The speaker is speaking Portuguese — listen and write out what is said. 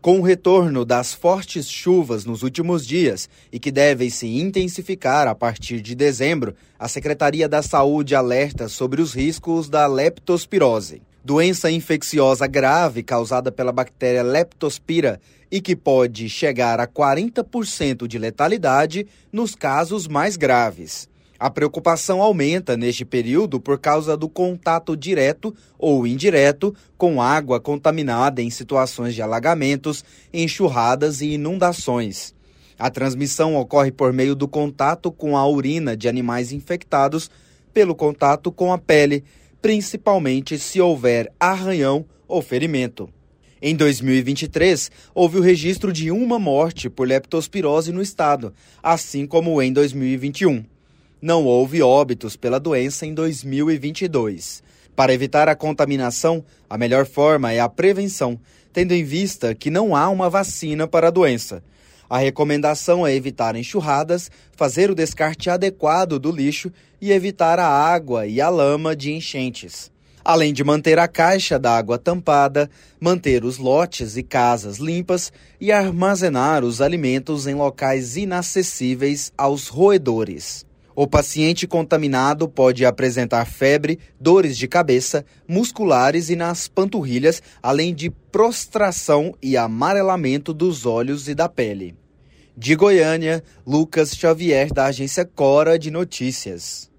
Com o retorno das fortes chuvas nos últimos dias e que devem se intensificar a partir de dezembro, a Secretaria da Saúde alerta sobre os riscos da leptospirose, doença infecciosa grave causada pela bactéria Leptospira e que pode chegar a 40% de letalidade nos casos mais graves. A preocupação aumenta neste período por causa do contato direto ou indireto com água contaminada em situações de alagamentos, enxurradas e inundações. A transmissão ocorre por meio do contato com a urina de animais infectados, pelo contato com a pele, principalmente se houver arranhão ou ferimento. Em 2023, houve o registro de uma morte por leptospirose no estado, assim como em 2021. Não houve óbitos pela doença em 2022. Para evitar a contaminação, a melhor forma é a prevenção, tendo em vista que não há uma vacina para a doença. A recomendação é evitar enxurradas, fazer o descarte adequado do lixo e evitar a água e a lama de enchentes. Além de manter a caixa d'água tampada, manter os lotes e casas limpas e armazenar os alimentos em locais inacessíveis aos roedores. O paciente contaminado pode apresentar febre, dores de cabeça, musculares e nas panturrilhas, além de prostração e amarelamento dos olhos e da pele. De Goiânia, Lucas Xavier, da agência Cora de Notícias.